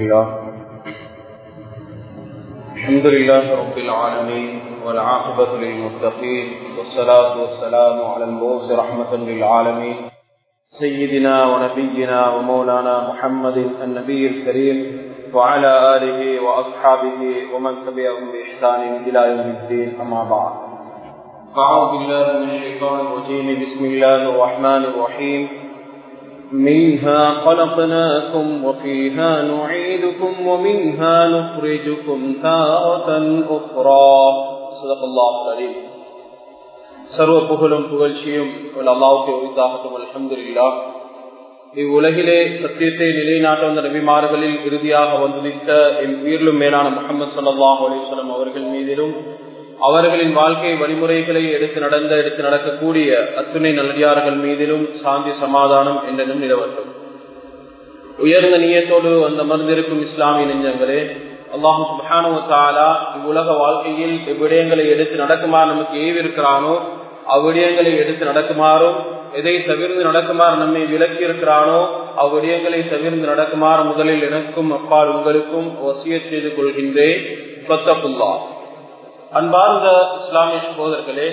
الحمد لله رب العالمين والعاقبة للمتقين والصلاة والسلام على المبعوث رحمة للعالمين سيدنا ونبينا ومولانا محمد النبي الكريم وعلى آله وأصحابه ومن تبعهم بإحسان إلى يوم الدين أما بعد أعوذ بالله من الشيطان الرجيم بسم الله الرحمن الرحيم منها خلقناكم وفيها نعيدكم ومنها نخرجكم تارة أخرى صدق الله العظيم. சர்வ புகழும் புகழ்ச்சியும் அல்லாஹ்வுக்கு உரித்தாகட்டும். அல்ஹம்துலில்லாஹ். இவ்வுலகிலே சத்தியத்தை நிலைநாட்ட வந்த நபிமார்களில் இறுதியாக வந்துவிட்ட என் உயிரிலும் மேலான முஹம்மது ஸல்லல்லாஹு அலைஹி வஸல்லம் அவர்கள் மீதிலும் அவர்களின் வாழ்க்கை வழிமுறைகளை எடுத்து நடக்கக்கூடிய அத்துணை நல்லடியார்கள் மீதிலும் சாந்தி சமாதானம் என்றும் நிலவட்டும். உயர்ந்த நியத்தோடு அந்த மருந்திருக்கும் இஸ்லாமிய நெஞ்சங்களே, அல்லாஹ் சுப்ஹானஹு வ தஆலா இவ்வுலக வாழ்க்கையில் எவ்விடயங்களை எடுத்து நடக்குமாறு நமக்கு ஏவிருக்கிறானோ அவ்விடயங்களை எடுத்து நடக்குமாறும், எதை தவிர்த்து நடக்குமாறு நம்மை விலக்கி இருக்கிறானோ அவ்விடயங்களை தவிர்த்து நடக்குமாறு முதலில் எனக்கும் அப்பால் உங்களுக்கும் வசியத் செய்து கொள்கின்றேன். ஃபத்தகுல்லாஹ். அன்பார்ந்த இஸ்லாமிய சகோதரர்களே,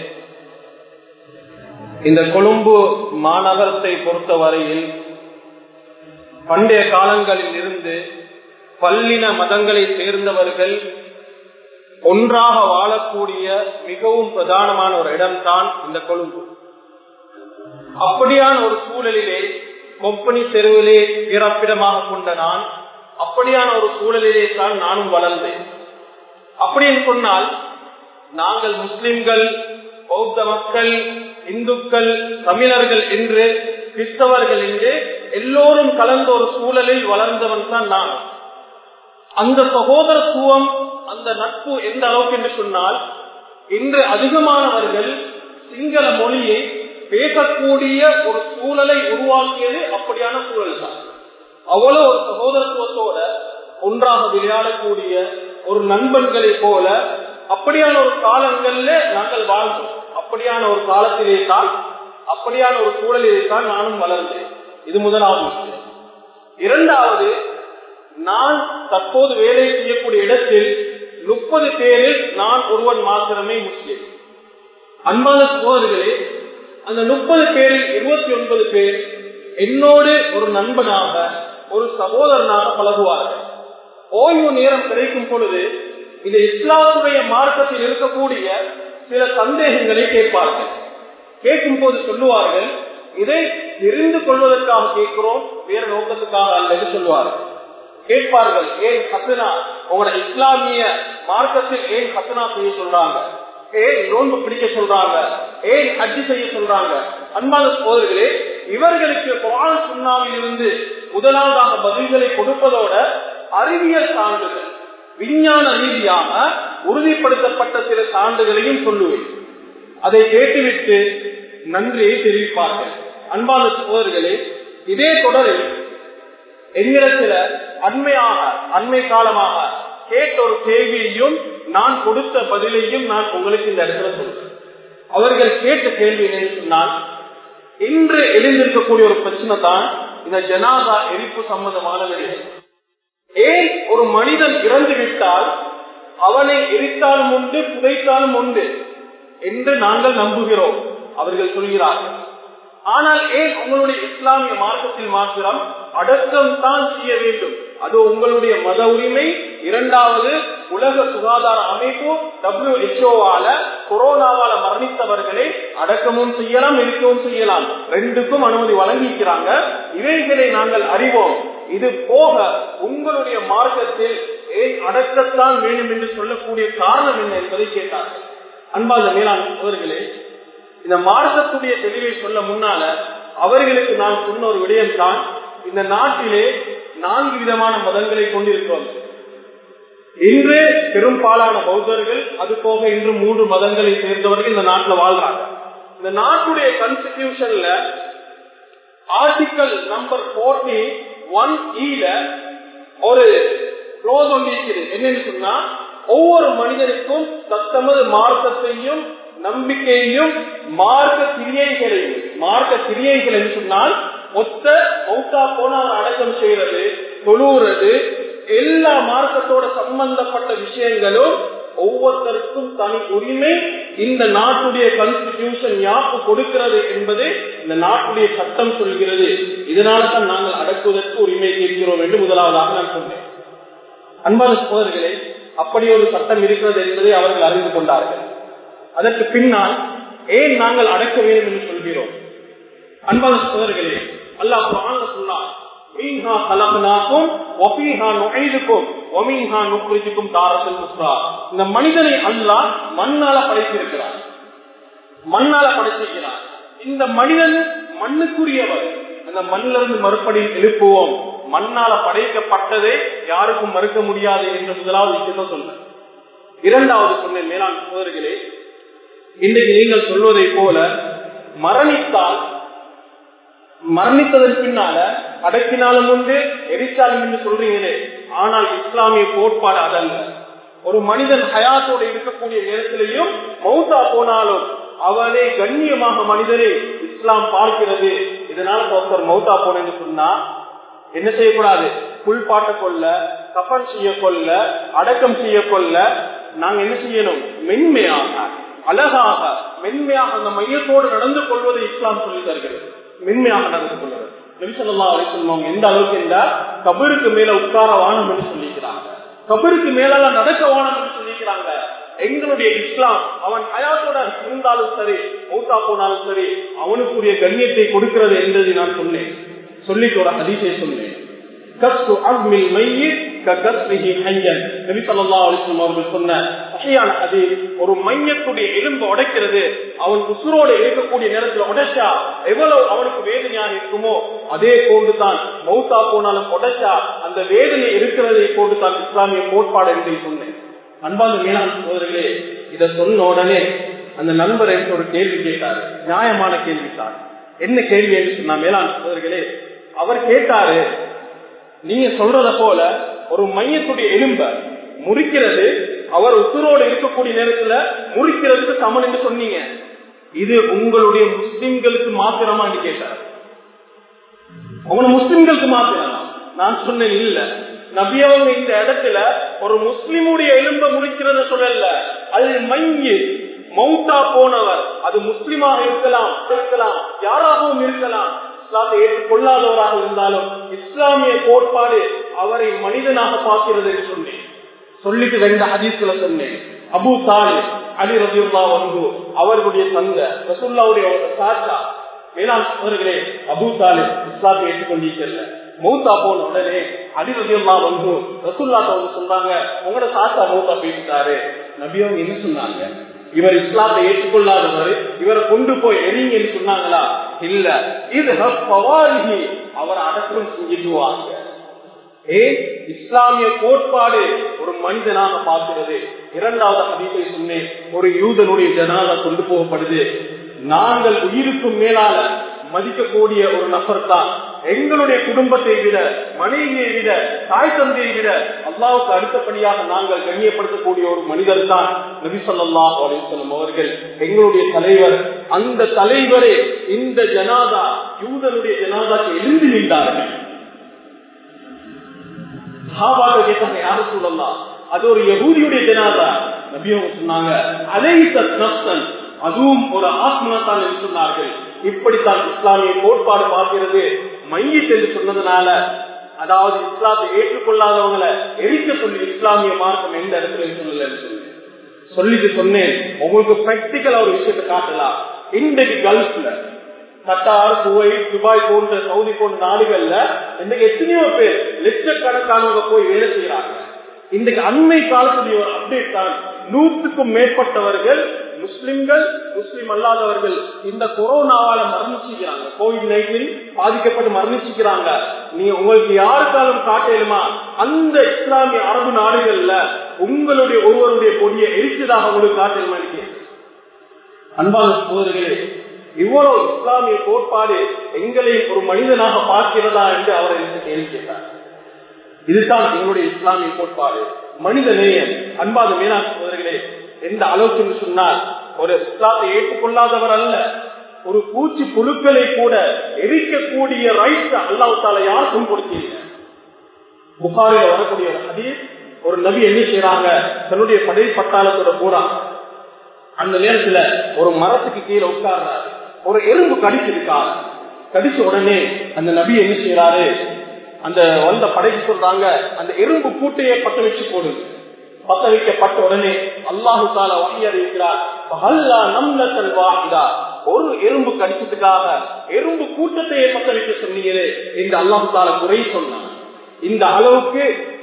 இந்த கொழும்பு மாநகரத்தை பொறுத்தவரையில் பண்டைய காலங்களில் இருந்து பல்லின மதங்களை சேர்ந்தவர்கள் ஒன்றாக வாழக்கூடிய மிகவும் பிரதானமான ஒரு இடம்தான் இந்த கொழும்பு. அப்படியான ஒரு சூழலிலே கொப்பனி தெருவிலே பிறப்பிடமாக கொண்ட நான் அப்படியான ஒரு சூழலிலே தான் நானும் வளர்ந்தேன். அப்படின்னு சொன்னால் நாங்கள் முஸ்லிம்கள், பௌத்த மக்கள், இந்துக்கள், தமிழர்கள் என்று, கிறிஸ்தவர்கள் என்று எல்லோரும் கலந்த ஒரு சூழலில் வளர்ந்தவன் தான் நான். அந்த சகோதரத்துவம், அந்த நட்பு எந்த அளவுக்கு என்று சொன்னால், இன்று அதிகமானவர்கள் சிங்கள மொழியை பேசக்கூடிய ஒரு சூழலை உருவாக்கியது அப்படியான சூழல் தான். அவ்வளவு ஒரு சகோதரத்துவத்தோட ஒன்றாக விளையாடக்கூடிய ஒரு நண்பர்களை போல அப்படியான ஒரு காலங்கள்ல நாங்கள் வாழ்ந்தோம். அப்படியான ஒரு காலத்திலே தான், அப்படியான ஒரு சூழலிலே தான் நானும் வளர்ந்தேன். இது முதலாவது விஷயம். இரண்டாவது, நான் தற்போது வேலை செய்யக்கூடிய இடத்தில் 30 பேரில் நான் ஒருவன் மாத்திரமே முஸ்லிம். அன்பான சகோதரர்களே, அந்த 30 பேரில் 29 பேர் என்னோடு ஒரு நண்பனாக, ஒரு சகோதரனாக பழகுவார்கள். ஓய்வு நேரம் கிடைக்கும் பொழுது இந்த இஸ்லாமுடைய மார்க்கத்தில் இருக்கக்கூடிய சில சந்தேகங்களை கேட்பார்கள். கேட்கும் போது சொல்லுவார்கள், இதை தெரிந்து கொள்வதற்காக கேட்கிறோம், வேற நோக்கத்துக்காக அல்ல என்று சொல்லுவார்கள். கேட்பார்கள், ஏன் ஹத்னா, உங்களோட இஸ்லாமிய மார்க்கத்தில் ஏன் ஹத்னா செய்ய சொல்றாங்க, ஏன் நோன்பு பிடிக்க சொல்றாங்க, ஏன் ஹஜ் செய்ய சொல்றாங்க? அன்பான சகோதரர்களே, இவர்களுக்கு குர்ஆன் சுன்னாவில் இருந்து முதலாவதாக பதில்களை கொடுப்பதோட அறிவியல் சான்றுகள், விஞ்ஞான ரீதியாக உறுதிப்படுத்தப்பட்ட சில சான்றுகளையும் சொல்லுவேன். அதை கேட்டுவிட்டு நன்றியை தெரிவிப்பார்கள். அன்பான சகோதரர்களே, இதே தொடரில் என்கிறத்துல அண்மை காலமாக கேட்ட ஒரு கேள்வியையும் நான் கொடுத்த பதிலையும் நான் உங்களுக்கு இந்த இடத்துல சொல்றேன். அவர்கள் கேட்ட கேள்வி என்னன்னு சொன்னால், இன்று எழுந்திருக்கக்கூடிய ஒரு பிரச்சனை தான் இந்த ஜனாதா எரிப்பு சம்பந்தமான விஷயம். ஏன் ஒரு மனிதன் இறந்து விட்டால் அவனை எரித்தாலும் உண்டு, புதைத்தாலும் உண்டு என்று நாங்கள் நம்புகிறோம், அவர்கள் சொல்கிறார்கள். ஆனால் ஏன் உங்களுடைய இஸ்லாமிய மார்க்கத்தில் மாத்திரம் அடக்கம் தான் செய்ய வேண்டும்? அது உங்களுடைய மத உரிமை. இரண்டாவது, உலக சுகாதார அமைப்பு WHO கொரோனாவால மரணித்தவர்களை அடக்கமும் செய்யலாம், இருக்கவும் செய்யலாம், ரெண்டுக்கும் அனுமதி வழங்கிக்கிறாங்க. இவைகளை நாங்கள் அறிவோம். இது போக உங்களுடைய மார்க்கத்தில் ஏன் அடக்கத்தான் வேண்டும் என்று சொல்லக்கூடிய காரணம் என்ன என்பதை கேட்டார்கள். அன்பாத மேலாண் சகோதரர்களே, இந்த மார்க்கத்துடைய தெளிவை சொல்ல முன்னால அவர்களுக்கு நான் சொன்ன ஒரு விடயம் தான், இந்த நாட்டிலே 4 விதமான மதங்களை கொண்டிருக்கிறோம். இன்று பெரும்பாலான பௌத்தர்கள், அது போக இன்று 3 மதங்களை சேர்ந்தவர்கள் இந்த நாட்டில் வாழ்றாங்க. இந்த நாட்டுடைய கான்ஸ்டிடியூஷன்ல ஆர்டிகல் நம்பர் 41E ஒரு க்ளோஸ் ஒன்று இருக்குது. என்னன்னு சொன்னா, ஒவ்வொரு மனிதனுக்கும் தத்தமது மார்க்கத்தையும் நம்பிக்கையையும் மார்க்க கிரியைகள் என்று சொன்னால் மொத்த மௌத்தா போன அடக்கம் செய்யறது, தொழுறது, எல்லா மார்க்கத்தோட சம்பந்தப்பட்ட விஷயங்களும் ஒவ்வொருத்தருக்கும் தனி உரிமை இந்த நாட்டுடைய கான்ஸ்டிடியூஷன் யாப்பு கொடுக்கிறது என்பது இந்த நாட்டுடைய சட்டம் சொல்கிறது. இதனால்தான் நாங்கள் அடக்குவதற்கு உரிமை கேட்கிறோம் என்று முதலாவதாக நான் சொன்னேன். அன்பான சகோதரர்களே, அப்படி ஒரு சட்டம் இருக்கிறது என்பதை அவர்கள் அறிந்து கொண்டார்கள். அதற்கு பின்னால் ஏன் நாங்கள் அடக்க வேண்டும் என்று சொல்கிறோம்? அன்பான சகோதரர்களே, அல்லாஹ் குர்ஆன்ல சொன்னார், "மீன்ஹா கலக்னாகும் வஃபீஹா நுஈதுகும் வமின்ஹா நுக்ரிஜுகும் தாரத்தல் உக்ரா." இந்த மனிதனை அல்லாஹ் மண்ணால படைத்திருக்கிறார், மண்ணால படைத்திருக்கிறார். இந்த மனிதன் மண்ணுக்குரியவர். அந்த மண்ணிலிருந்து மறுபடியும் எழுப்புவோம். மண்ணால படைக்கப்பட்டதே யாருக்கும் மறுக்க முடியாது என்ற முதலாவது விஷயத்தை சொன்னேன். இரண்டாவது சொன்னேன், மேலாண் சகோதரர்களே, இன்றைக்கு நீங்கள் சொல்வதை போல மரணித்ததன் பின்னால அடக்கினாலும் உண்டு, எரிச்சாலும் என்று சொல்றீங்களே, ஆனால் இஸ்லாமிய கோட்பாடு அதல்ல. ஒரு மனிதன் ஹயாத்தோடு இருக்கக்கூடிய நேரத்திலையும் மௌத்தா போனாலும் அவனே கண்ணியமாக மனிதனை இஸ்லாம் பார்க்கிறது. இதனால ஒருத்தர் மௌத்தா போனேன்னு சொன்னா என்ன செய்யக்கூடாது? புல்பாட்ட கொள்ள, கஃன் செய்ய கொள்ள, அடக்கம் செய்ய கொள்ள நாங்க என்ன செய்யணும்? மென்மையாக, அழகாக, மென்மையாக அந்த மையத்தோடு நடந்து கொள்வதை இஸ்லாம் சொல்லி தருகிறது. மென்மையாக நடந்து கொள்வது. நபி ஸல்லல்லாஹு அலைஹி வஸல்லம் எந்த அளவுக்கு என்றால் கபருக்கு மேல உட்கார வானம் என்று சொல்லிக்கிறாங்க, கபருக்கு மேலால நடக்க வானம் என்று சொல்லிக்கிறாங்க. எங்களுடைய இஸ்லாம் அவன் ஹயாத்தோட இருந்தாலும் சரி, மௌத்தா போனாலும் சரி, அவனுக்குரிய கண்ணியத்தை கொடுக்கிறது என்பதை நான் சொன்னேன். சொல்லிட்டு ஒரு ஹதீஸை சொன்னேன். கஸ்ஸு அஸ்மில் மையித் ககஸ்ஸிஹி ஹய்யன். நபி ஸல்லல்லாஹு அலைஹி வஸல்லம் அவர்கள் சொன்ன சஹீஹான ஹதீஸ். ஒரு மையத்துடைய எலும்பு உடைக்கிறது, அவன் உசுரோடு இருக்கக்கூடிய நேரத்தில் உடைச்சா எவ்வளவு அவனுக்கு வேதனையாக இருக்குமோ அதே போன்றுதான் மௌத்தா போனாலும் உடைச்சா அந்த வேதனை இருக்கிறதை போன்றுதான் இஸ்லாமிய கோட்பாடு என்று சொன்னேன். அன்பான மேலாண் சகோதரர்களே, இதை சொன்ன உடனே அந்த நண்பர் எனக்கு ஒரு கேள்வி கேட்டாரு, நியாயமான கேள்வித்தான். என்ன கேள்வி என்று சொன்னா, மேலாண் சகோதரர்களே, அவர் கேட்டாரு, நீங்க சொல்றத போல ஒரு மையத்துடைய எலும்ப முறிக்கிறது அவர் உசுரோடு இருக்கக்கூடிய நேரத்துல முறிக்கிறதுக்கு சமன் என்று சொன்னீங்க, இது உங்களுடைய முஸ்லிம்களுக்கு மாத்திரமா என்று கேட்டார். அவங்க முஸ்லிம்களுக்கு மாத்திரமா? நான் சொன்னேன் இல்ல, நபி அவங்க இந்த இடத்துல ஒரு முஸ்லிமுடைய எலும்ப முறிக்கிறத சொல்லல. அது மைய மௌத்தா போனவர், அது முஸ்லிமாக இருக்கலாம், யாராகவும் இருக்கலாம், இஸ்லாத்தை ஏற்றுக்கொள்ளாதவராக இருந்தாலும் இஸ்லாமிய கோட்பாடு அவரை மனிதனாக பார்க்கிறது என்று சொன்னேன். சொல்லிட்டு 2 ஹதீஸ்களை சொன்னேன். அபூ தாலிப் அலி ரலியல்லாஹு அன்ஹு அவர்களுடைய தந்தை, ரசூலுல்லாஹ்வுடைய சாச்சா. மேலாண் சகோதரர்களே, அபூ தாலிப் இஸ்லாத்தை ஏற்றுக்கொண்டிருக்கல. மௌத்தா போன உடனே அலி ரலியல்லாஹு அன்ஹு ரசூலுல்லாஹ் வந்து சொன்னாங்க, உங்களோட சாச்சா மௌத்தா போயிட்டாரு. நபி அவங்க என்ன சொன்னாங்க? இவர் இஸ்லாத்தை ஏற்றுக்கொள்ளாதவர், இவரை கொண்டு போய் எரிங்க என்று சொன்னாங்களா? இல்ல, இது அவர் அடக்கம் செஞ்சுடுவாங்க. இஸ்லாமிய கோட்பாடு ஒரு மனிதனாக பார்க்கிறது. இரண்டாவது ஹதீஸை சொன்னேன், ஒரு யூதனுடைய ஜனாதா கொண்டு போகப்படுது. நாங்கள் உயிருக்கும் மேலால மதிக்கக்கூடிய ஒரு நபர் தான். எங்களுடைய குடும்பத்தை விட, மனைவியை விட, தாய் தந்தையை விட அல்லாஹ்வுக்கு அடுத்தபடியாக நாங்கள் கண்ணியப்படுத்தக்கூடிய ஒரு மனிதர் தான் நபி ஸல்லல்லாஹு அலைஹி வஸல்லம் அவர்கள், எங்களுடைய தலைவர். அந்த தலைவரே இந்த ஜனாதா, யூதனுடைய ஜனாதாக்கு எழுந்து நின்றார்கள். சஹாபாக்கள் கேட்டாங்க, யா ரசூலல்லாஹ், அது ஒரு யஹூதியுடைய ஜனாதா. நபி அவங்க சொன்னாங்க, அலைஸத் நஃப்ஸன், அதுவும் ஒரு ஆத்மாதான் என்று சொன்னார்கள். இப்படித்தான் இஸ்லாமிய கோட்பாடு பார்க்கிறது. மையத் என்று சொன்னதுனால, அதாவது இஸ்லாத்தை ஏற்றுக்கொள்ளாதவங்களை எரிக்க சொல்லி இஸ்லாமிய மார்க்கம் எந்த இடத்துல சொல்லல சொல்லிட்டு சொன்னேன். உங்களுக்கு பிராக்டிக்கலா ஒரு விஷயத்தை காட்டலாம். இன்றைக்கு கல்ஃப்ல, கட்டார், குவைத், துபாய் போன்ற, சவுதி போன்ற நாடுகள்ல இன்றைக்கு எத்தனையோ பேர் லட்சக்கணக்கானவங்க போய் வேலை செய்யறாங்க. இன்றைக்கு அண்மை காலத்துடைய ஒரு அப்டேட் தான், 100க்கும் மேற்பட்டவர்கள் முஸ்லிம்கள், முஸ்லிம் அல்லாதவர்கள் இந்த கொரோனாவால மரணிச்சுக்கிறாங்க. கோவிட்-19 பாதிக்கப்பட்டு மரணிச்சுக்கிறாங்க. நீங்க உங்களுக்கு யாருக்காலும் காட்டலுமா அந்த இஸ்லாமிய அரபு நாடுகள்ல உங்களுடைய ஒருவருடைய கொடியை எரிச்சதாக உங்களுக்கு காட்டலுமா? அன்பான சகோதரர்களே, இவ்வளவு இஸ்லாமிய கோட்பாடு எங்களை ஒரு மனிதனாக பார்க்கிறதா என்று அவர் எனக்கு கேள்வி கேட்டார். இதுதான் எங்களுடைய இஸ்லாமிய கோட்பாடு, மனித நேயம். அன்பான மேலான சகோதரர்களே, எந்த அளவுக்கு சொன்னால், ஒரு இஸ்லாத்தை ஏற்றுக்கொள்ளாதவர் அல்ல, ஒரு பூச்சி புழுக்களை கூட எரிக்கக்கூடிய ரைட் அல்லாஹ் தஆலா யாருக்கும் கொடுத்தீங்க. புகாரில வரக்கூடிய ஒரு ஹதீஸ், ஒரு நபி என்ன செய்யறாங்க, தன்னுடைய படை பட்டாளத்தோட போறாங்க. அந்த நேரத்துல ஒரு மரத்துக்கு கீழே உட்கார்றாரு. ஒரு எறும்பு கடிச்சிருக்காரு. கடிச்ச உடனே அந்த நபி என்ன செய்யறாரு, அந்த வந்த படைக்கு சொல்றாங்க, அந்த எறும்பு கூட்டையே பத்த வச்சு போடுது. பத்த வைக்கப்பட்ட உடனே அல்லாஹு தஆலா வஹி அறிவிக்கிறார், ஒரு எறும்பு கடிச்சதுக்காக எறும்பு கூட்டத்தையே பத்த வைக்க சொன்னீங்களே என்று அல்லாஹு தஆலா குறை சொன்னார். இந்த அளவுக்கு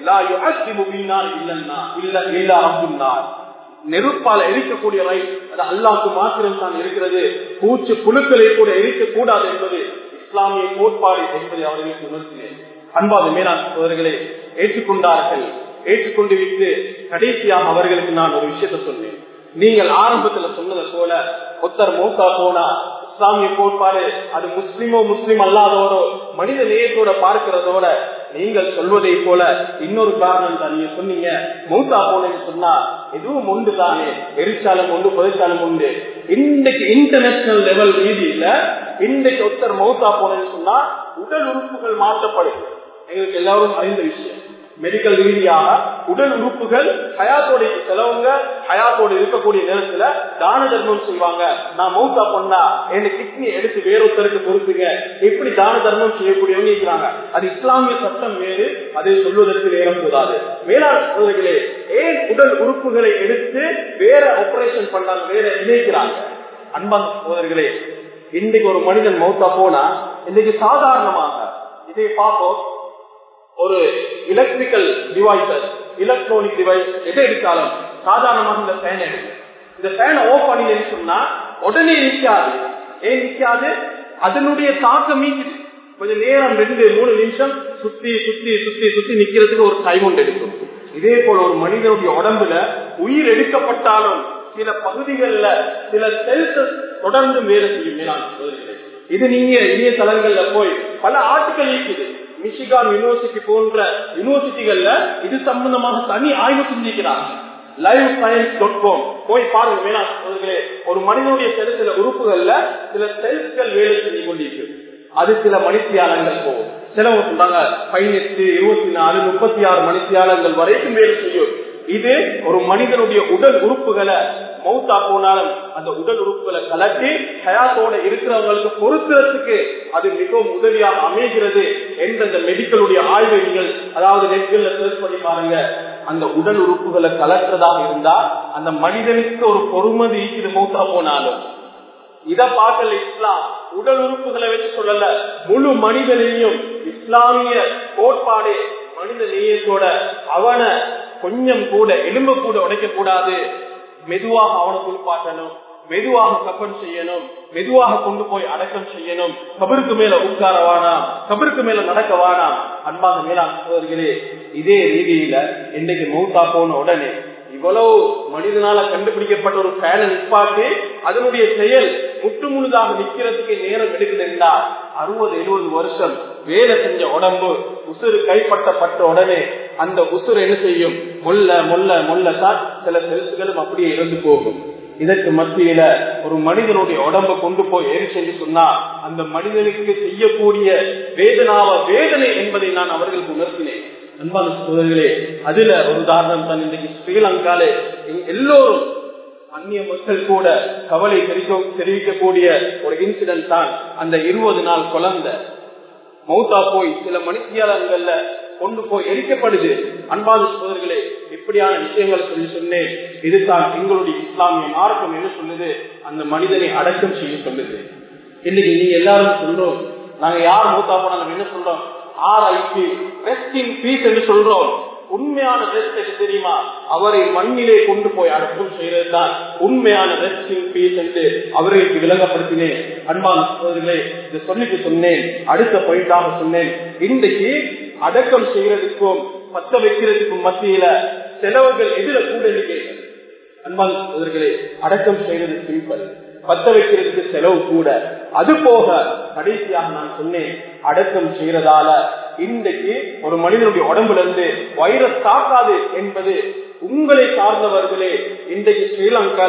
நெருப்பால எரிக்கக்கூடிய ரைட் அது அல்லாஹ்வுக்கு மாத்திரம் தான் இருக்கிறது. பூச்சி புழுக்களை கூட எரிக்கக்கூடாது என்பது இஸ்லாமிய கோட்பாடு என்பதை அவர்களுக்கு உணர்த்தினேன். அன்பாத மேலாண் சோதரர்களை ஏற்றுக்கொண்டார்கள். ஏற்றுக்கொண்டு விட்டு கடைசியாக அவர்களுக்கு நான் ஒரு விஷயத்த சொன்னேன். நீங்கள் ஆரம்பத்துல சொன்னதை போல ஒருத்தர் மௌத்தா போனா இஸ்லாமிய கோட்பாடு அது முஸ்லிமோ முஸ்லிம் அல்லாதவரோ மனித நேயத்தோட பார்க்கிறதோட நீங்கள் சொல்வதை போல இன்னொரு காரணம் தான். நீங்க சொன்னீங்க மௌத்தா போனேன்னு சொன்னா எதுவும் உண்டு தானே, எரிச்சாலும் உண்டு புதைச்சாலும் உண்டு. இன்றைக்கு இன்டர்நேஷனல் லெவல் ரீதியில இன்றைக்கு ஒருத்தர் மௌத்தா போனேன்னு சொன்னா உடல் உறுப்புகள் மாற்றப்படுது. எங்களுக்கு எல்லாரும் அறிந்த விஷயம். மெடிக்கல் ரீதியாக உடல் உறுப்புகள் ஹயாத்தோட செலவுங்க ஹயாத்தோடு இருக்கக்கூடிய நேரத்துல தான தர்மம் செய்வாங்க. நான் மௌத்தா பண்ணா என் கிட்னி எடுத்து வேறொருத்தருக்கு பொறுத்துங்க, எப்படி தான தர்மம் செய்யக்கூடியவங்க இருக்கிறாங்க. அது இஸ்லாமிய சட்டம் வேறு, அதை சொல்வதற்கு நேரம் கூடாது. மேலாண் சோதர்களே, ஏன் உடல் உறுப்புகளை எடுத்து வேற ஆபரேஷன் பண்ணாங்க, வேற இணைக்கிறாங்க? அன்பான சோதர்களே, இன்னைக்கு ஒரு மனிதன் மௌத்தா போனா இன்னைக்கு சாதாரணமாக இதை பார்ப்போம். ஒரு எலக்ட்ரிக்கல் டிவைசஸ், எலக்ட்ரானிக் டிவைஸ் எதை எடுத்தாலும் சாதாரணமாக இந்த ஃபேன் எடுக்கும். இந்த ஃபேனை ஆஃப் பண்ணின்னு சொன்னா உடனே நிற்காது. ஏன் நிற்காது? அதனுடைய தாக்கம் நீக்குது. கொஞ்சம் நேரம் 2-3 நிமிஷம் சுத்தி சுத்தி சுத்தி சுத்தி நிக்கிறதுக்கு ஒரு டைம் ஒன்று எடுக்கும். இதே போல ஒரு மனிதனுடைய உடம்புல உயிர் எடுக்கப்பட்டாலும் சில பகுதிகளில் சில செல்சஸ் தொடர்ந்து வேலை செய்யும். இது நீங்க இணையதளங்கள்ல போய் பல ஆர்டிக்கல் இருக்குது. மிஷிகான் யூனிவர்சிட்டி போன்ற யூனிவர்சிட்டிகள்ல இது சம்பந்தமாக தனி ஆய்வு செஞ்சிருக்கிறாங்க. livescience.com போய் பாருங்க. மேலாண்மைகளே, ஒரு மனிதனுடைய சில உறுப்புகள்ல சில செல்ஸ்கள் வேலை செய்து கொண்டிருக்கு. அது சில மணித்தியாலங்கள் போகும். சிலவங்க சொல்றாங்க 18, 24, 36 மணித்தியாலங்கள் வரைக்கும் வேலை செய்யும். இது ஒரு மனிதனுடைய உடல் உறுப்புகளை மௌத்தா போனாலும் அந்த உடல் உறுப்புகளை கலட்டி ஹயாத்தோட இருக்கிறவங்களுக்கு பொறுக்கிறதுக்கு அது மிகவும் உதவியாக அமைகிறது என்ற அந்த மெடிக்கலுடைய ஆய்வு நீங்கள் அதாவது நெட்கள்ல சர்ச் பண்ணி பாருங்க. அந்த உடல் உறுப்புகளை கலற்றதாக இருந்தா அந்த மனிதனுக்கு ஒரு பொறுமதி இது மௌத்தா போனாலும். இத பார்க்கல இஸ்லாம் உடல் உறுப்புகளை வச்சு சொல்லல, முழு மனிதனையும் இஸ்லாமிய கோட்பாடு மனித நேயத்தோட அவனை கொஞ்சம் கூட எலும்பு கூட உடைக்க கூடாது. மெதுவாக அவனை குளிப்பாட்டணும், மெதுவாக கப்பன் செய்யணும், மெதுவாக கொண்டு போய் அடக்கம் செய்யணும். கபருக்கு மேல உட்கார வேணாம், கபருக்கு மேல நடக்க வேணாம். அன்பான மேலாண் சோதர்களே, இதே ரீதியில இன்னைக்கு மௌத்தா போன உடனே இவ்வளவு மனிதனால கண்டுபிடிக்கப்பட்ட ஒரு ஃபேனை நிற்பாட்டி அதனுடைய செயல் முற்று முழுதாக நிற்கிறதுக்கு நேரம் எடுக்குதுண்டா 60-70 வருஷம் வேலை செஞ்ச உடம்பு உசுறு கைப்பற்றப்பட்ட உடனே அந்த உசுறு என்ன செய்யும்? மொல்ல மொல்ல மொல்லத்தான் சில செல்சுகளும் அப்படியே இறந்து போகும். இதற்கு மத்தியில ஒரு மனிதனுடைய உடம்பை கொண்டு போய் எரிச்சு சொன்னா அந்த மனிதனுக்கு செய்யக்கூடிய வேதனை என்பதை நான் அவர்களுக்கு உணர்த்தினேன். அன்பான சகோதரர்களே, அதுல ஒரு உதாரணம் தான் இன்றைக்கு ஸ்ரீலங்கால எல்லோரும் அந்நிய மக்கள் கூட கவலை தெரிவிக்கக்கூடிய ஒரு இன்சிடென்ட் தான் அந்த 20 நாள் குழந்தை மௌத்தா போய் சில மணித்தியாலங்கள்ல கொண்டு போய் எரிக்கப்படுது. அன்பான சகோதரர்களே, இப்படியான விஷயங்களை சொன்னேன். இதுதான் எங்களுடைய இஸ்லாமிய மார்க்கம் என்ன சொல்லுது? அந்த மனிதனை அடக்கம் செய்ய சொல்லுது. இன்னைக்கு நீங்க எல்லாரும் சொல்றோம், நாங்க யார் மௌத்தா போனா நம்ம என்ன சொல்றோம்? RIP, ரெஸ்ட் இன் பீஸ் என்று சொல்றோம். உண்மையான ரெஸ்ட் எது தெரியுமா? அவரை மண்ணிலே கொண்டு போய் அடக்கம் செய்யறது தான் உண்மையான ரெஸ்ட் இன் பீஸ் என்று அவர்களுக்கு விளங்கப்படுத்தினேன். அன்பான சகோதரர்களே, இதை சொல்லிட்டு சொன்னேன். அடுத்த பாயிண்டாக சொன்னேன், இன்றைக்கு அடக்கம் செய்யறதுக்கும் பத்த வைக்கிறதுக்கும் மத்தியில செலவுகள் எதிர கூட இருக்கிறது. அன்பான சகோதரர்களே, அடக்கம் செய்யறது சிம்பிள், பத்த வைக்கிறதுக்கு செலவு கூட. அது போக கடைசியாக நான் சொன்னேன், அடக்கம் செய்யறதால இன்றைக்கு ஒரு மனிதனுடைய உடம்புல இருந்து வைரஸ் தாக்காது என்பது உங்களை சார்ந்தவர்களே. இன்றைக்கு ஸ்ரீலங்கால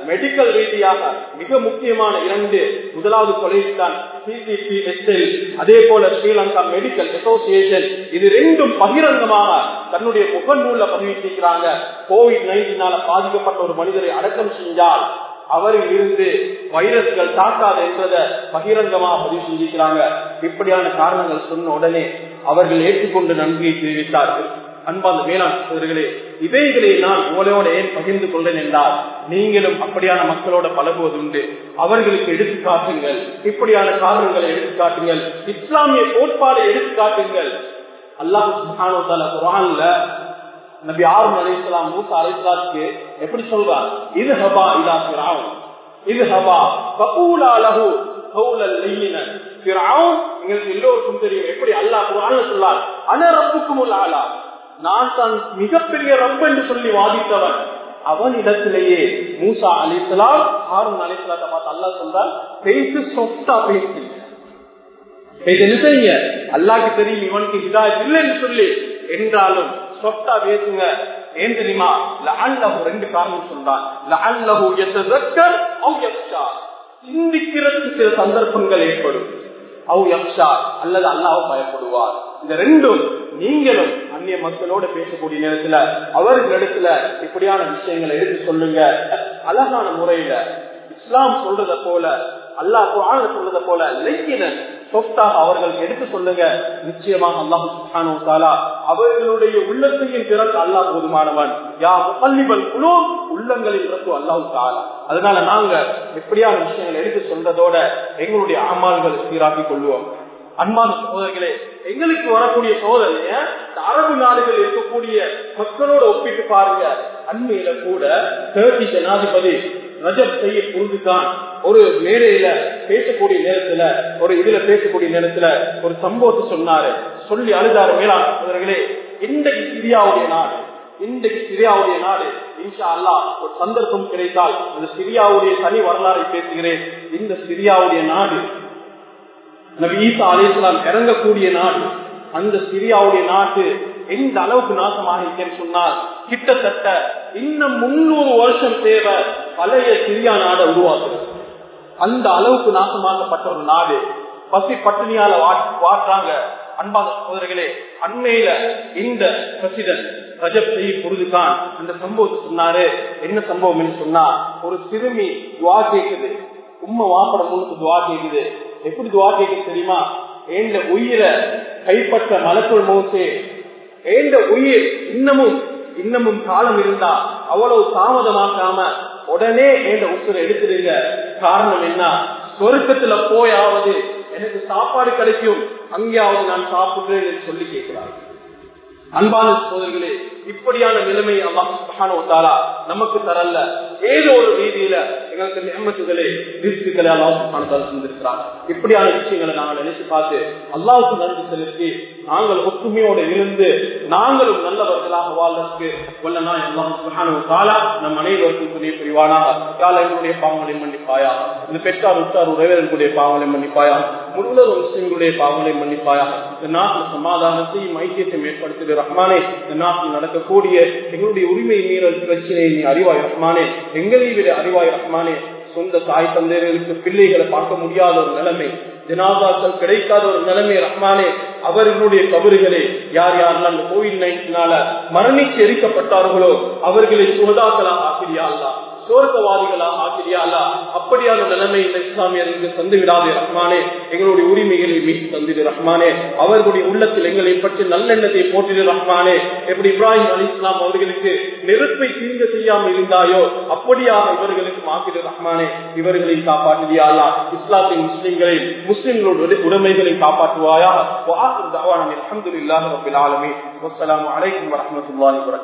மெடிக்கல் ரீதியாக மிக முக்கியமான 2 முதலாவது காலேஜ் தான் CCPSL, அதே போல ஸ்ரீலங்கா மெடிக்கல் அசோசியேஷன். இது 2ம் பகிரங்கமாக தன்னுடைய முகநூல்ல பதிவிட்டிருக்கிறாங்க. COVID-19 பாதிக்கப்பட்ட ஒரு மனிதரை அடக்கம் செஞ்சால் அவரில் இருந்து வைரஸ்கள் தாக்காது என்பதை பகிரங்கமாக பதிவு செஞ்சிருக்கிறாங்க. இப்படியான காரணங்கள் சொன்ன உடனே அவர்கள் ஏற்றுக்கொண்டு நன்றியை தெரிவித்தார்கள். அன்பான வேளாண் சகோதரர்களே, இவைகளை நான் உங்களோட ஏன் பகிர்ந்து கொண்டேன் என்றால், நீங்களும் அப்படியான மக்களோட பழகுவது உண்டு. அவர்களுக்கு எடுத்துக்காட்டுங்கள், இப்படியான காரணங்களை எடுத்துக்காட்டுங்கள், இஸ்லாமிய கோட்பாடை எடுத்துக்காட்டுங்கள். அல்லாஹ் சுப்ஹானஹு வ தஆலா குர்ஆன்ல நபி ஆரூன் அலைஹிஸ்ஸலாம் மூசா அலைஹிஸ்ஸலாத்துக்கு எப்படி சொல்றார்? இத்ஹபா இலா ஃபிரௌன் இத்ஹபா ஃபகூலா லஹு கௌலல் லய்யினன். ஃபிரௌன் உங்களுக்கு எல்லோருக்கும் தெரியும் எப்படி அல்லாஹ் குர்ஆன்ல சொல்றார், அன ரப்புக்குமுல் ஆலா, நான் தான் மிகப்பெரிய ரப் என்று சொல்லி வாதித்தவன். அவனிடத்திலேயே மூசா அலைஹிஸ்ஸலாம் ஹாரூன் அலைஹிஸ்ஸலாத்தை பார்த்து அல்லாஹ் சொல்றார், பேசு சொஃப்டா பேசு, என்ன செய்யுங்க, அல்லாஹ்க்கு தெரியும் இவனுக்கு ஹிதாயத் இல்லைன்னு சொல்லி, என்றாலும் சொஃப்டா பேசுங்க. ஏன் தெரியுமா? லஅல்லஹு 2 காரணம் சொல்றான். லஅல்லஹு யதஸக்கர் அவ் யக்ஷா, சிந்திக்கிறதுக்கு சில சந்தர்ப்பங்கள் ஏற்படும். அவ் யக்ஷா, அல்லது அல்லாஹ் பயப்படுவார். இந்த 2ம் நீங்களும் அந்நிய மக்களோட பேசக்கூடிய நேரத்துல அவர்களிடத்துல இப்படியான விஷயங்களை எடுத்து சொல்லுங்க. அழகான முறையில இஸ்லாம் சொல்றத போல, அல்லாஹ் குர்ஆன்ல சொல்றத போல லய்யினன் சொஃப்டாக அவர்களுக்கு எடுத்து சொல்லுங்க. நிச்சயமாக அல்லாஹ் சுப்ஹானஹு வ தஆலா அவர்களுடைய உள்ளத்தையும் திறக்க அல்லாஹ் போதுமானவன். யா முகல்லிபல் குலூப், உள்ளங்களில் இருக்கு அல்லாஹ் தஆலா. அதனால நாங்க எப்படியான விஷயங்களை எடுத்து சொல்றதோட எங்களுடைய அமல்களை சீராக்கி கொள்வோம். அன்பான சகோதரர்களே, எங்களுக்கு வரக்கூடிய சோதனைய அரபு நாடுகள் இருக்கக்கூடிய மக்களோட ஒப்பிட்டு பாருங்க. அண்மையில கூட டர்க்கி ஜனாதிபதி ரஜப் தய்யிப் எர்டோகான் ஒரு மேடையில பேசக்கூடிய நேரத்துல, ஒரு இதுல பேசக்கூடிய நேரத்துல ஒரு சம்பவத்தை சொன்னாரு. சொல்லி அழுதாரு. மேலாண் சகோதரர்களே, இன்றைக்கு சிரியாவுடைய நாடு இன்ஷா அல்லாஹ் ஒரு சந்தர்ப்பம் கிடைத்தால் அந்த சிரியாவுடைய தனி வரலாறை பேசுகிறேன். இந்த சிரியாவுடைய நாடு நபி ஈசா அலைஹிஸ்ஸலாம் இறங்கக்கூடிய நாடு. அந்த சிரியாவுடைய நாட்டு எந்த அளவுக்கு நாசமாக இருக்கேன்னு சொன்னால், கிட்டத்தட்ட இன்னும் 300 வருஷம் தேவை பழைய சிரியா நாடை உருவாக்குறது. அந்த அளவுக்கு நாசமாக்கப்பட்ட ஒரு நாடு. பசி பட்டினியால வாடுறாங்க. அன்பான சகோதரர்களே, அண்மையில இந்த பிரசிடென்ட் ரஜப் தய்யிப் எர்டோகான் அந்த சம்பவத்தை சொன்னாரு. என்ன சம்பவம் சொன்னா, ஒரு சிறுமி துவா கேக்குது. உம்மை வாப்பட முன்னுக்கு துவா கேக்குது. எப்படி துவா கேக்குது தெரியுமா? ஏண்ட உயிரை கைப்பற்ற மலக்குள் மௌத்தே, ஏண்ட உயிர் இன்னமும் காலம் இருந்தா அவ்வளவு தாமதமாக்காம உடனே ஏண்ட உசுரை எடுத்துடுங்க. காரணம் என்ன? சொர்க்கத்துல போயாவது எனக்கு சாப்பாடு கிடைக்கும், அங்கேயாவது நான் சாப்பிடுறேன் சொல்லி கேட்கிறார். அன்பான சகோதரர்களே, இப்படியான நிலைமை அல்லாஹ் சுப்ஹானஹு வ தஆலா நமக்கு தரல. ஏதோ ஒரு ரீதியில எங்களுக்கு நிஅமத்துகளே ரிஸ்குகளை அல்லாஹ் சுப்ஹானஹு வ தஆலா தந்திருக்கிறார். இப்படியான விஷயங்களை நாங்கள் நினைச்சு பார்த்து அல்லாஹ்வுக்கு நன்றி செலுத்தி நாங்கள் ஒற்றுமையோடு இருந்து நாங்களும் நல்லவர்களாக வாழ்வதற்கு வல்லனா அல்லாஹ் சுப்ஹானஹு வ தஆலா நம் அனைவருக்கும் துணை புரிவானாக. யாழ் எங்களுடைய பாவங்களை மன்னிப்பாயா, இந்த பெற்றார் உற்றார் உறவினர்களுடைய பாவங்களை மன்னிப்பாயா, முழு முஸ்லிம்களுடைய பாவங்களை மன்னிப்பாயா. இந்த நாட்டில் சமாதானத்தையும் ஐக்கியத்தையும் ஏற்படுத்துகிற ரஹ்மானே, இந்த நாட்டில் நடக்கக்கூடிய எங்களுடைய உரிமை மீறல் பிரச்சனையை நீ அறிவாய் ரஹ்மானே, எங்களை விட அறிவாய் ரஹ்மானே. சொந்த தாய் தந்தையர்களுக்கு பிள்ளைகளை பார்க்க முடியாத ஒரு நிலைமை, ஜனாசாக்கள் கிடைக்காத ஒரு நிலைமை ரஹ்மானே. அவர்களுடைய கபறுகளை யார் யாரெல்லாம் இந்த COVID-19 மரணிச்சு எரிக்கப்பட்டார்களோ அவர்களை சுகதாக்களாக ஆக்கிறியா அல்லாஹ், சோர்க்கவாதிகளாக ஆக்கிறியா அல்லாஹ். அப்படியான நிலைமை இந்த இஸ்லாமியர்களுக்கு தந்து விடாதே ரஹ்மானே. எங்களுடைய உரிமைகளை மீட்டு தந்திடு ரஹ்மானே. அவர்களுடைய உள்ளத்தில் எங்களை பற்றி நல்லெண்ணத்தை போட்டிடு ரஹ்மானே. எப்படி இப்ராஹிம் அலைஹிஸ்ஸலாம் அவர்களுக்கு நெருப்பை தீங்க செய்யாமல் இருந்தாயோ அப்படியாக இவர்களுக்கு மாற்றிடு ரஹ்மானே. இவர்களை காப்பாற்றியா அல்லாஹ். இஸ்லாத்தின் முஸ்லிம்களுடைய உடைமைகளை காப்பாற்றுவாயா. வஆகிரு தஅவானா அல்ஹம்துலில்லாஹி ரப்பில் ஆலமீன். வஸ்ஸலாமு அலைக்கும் வரஹ்மத்துல்லாஹி வபரகாத்துஹு.